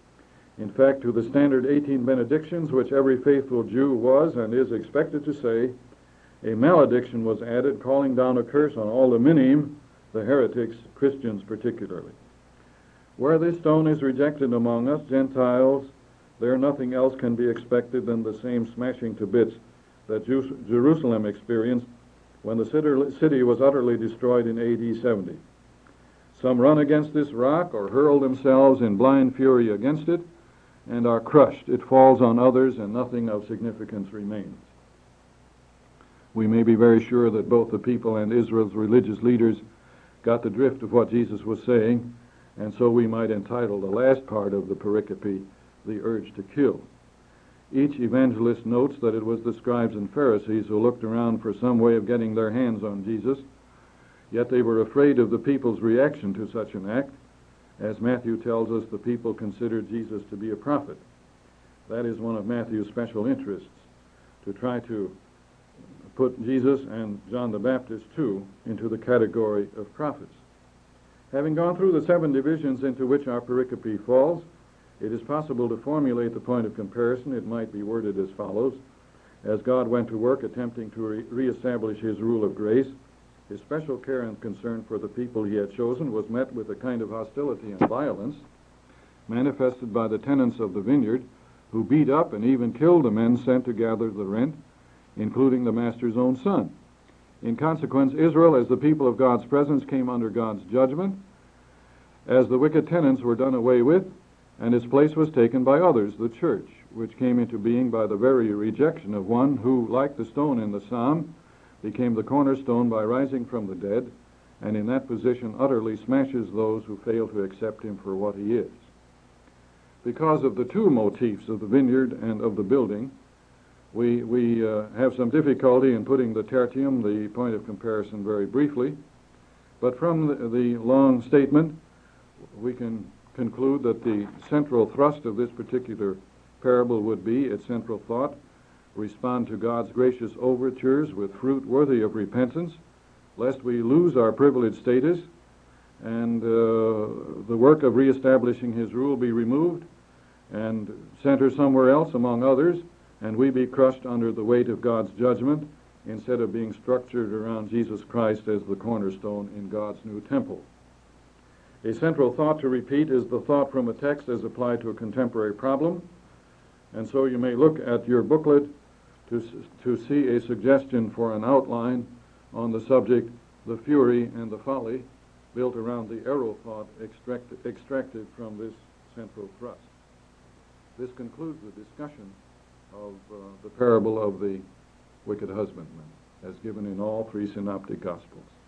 In fact, to the standard 18 benedictions, which every faithful Jew was and is expected to say, a malediction was added, calling down a curse on all the minim, the heretics, Christians particularly. Where this stone is rejected among us, Gentiles, there nothing else can be expected than the same smashing to bits that Jerusalem experienced when the city was utterly destroyed in AD 70. Some run against this rock or hurl themselves in blind fury against it, and are crushed. It falls on others, and nothing of significance remains. we may be very sure that both the people and Israel's religious leaders got the drift of what Jesus was saying, and so we might entitle the last part of the pericope, the urge to kill. Each evangelist notes that it was the scribes and Pharisees who looked around for some way of getting their hands on Jesus, yet they were afraid of the people's reaction to such an act. As Matthew tells us, the people considered Jesus to be a prophet. That is one of Matthew's special interests, to try to put Jesus and John the Baptist, too, into the category of prophets. Having gone through the 7 divisions into which our pericope falls, it is possible to formulate the point of comparison. It might be worded as follows. As God went to work attempting to reestablish his rule of grace, his special care and concern for the people he had chosen was met with a kind of hostility and violence manifested by the tenants of the vineyard, who beat up and even killed the men sent to gather the rent, including the master's own son. In consequence, Israel, as the people of God's presence, came under God's judgment, as the wicked tenants were done away with, and its place was taken by others, the church, which came into being by the very rejection of one who, like the stone in the psalm, became the cornerstone by rising from the dead, and in that position utterly smashes those who fail to accept him for what he is. Because of the 2 motifs of the vineyard and of the building, we have some difficulty in putting the tertium, the point of comparison, very briefly. But from the long statement, we can conclude that the central thrust of this particular parable would be, its central thought, respond to God's gracious overtures with fruit worthy of repentance, lest we lose our privileged status and the work of reestablishing his rule be removed and center somewhere else among others, and we be crushed under the weight of God's judgment instead of being structured around Jesus Christ as the cornerstone in God's new temple. A central thought to repeat is the thought from a text as applied to a contemporary problem, and so you may look at your booklet to see a suggestion for an outline on the subject, the fury and the folly, built around the arrow thought extracted from this central thrust. This concludes the discussion of the parable of the wicked husbandman, as given in all 3 synoptic Gospels.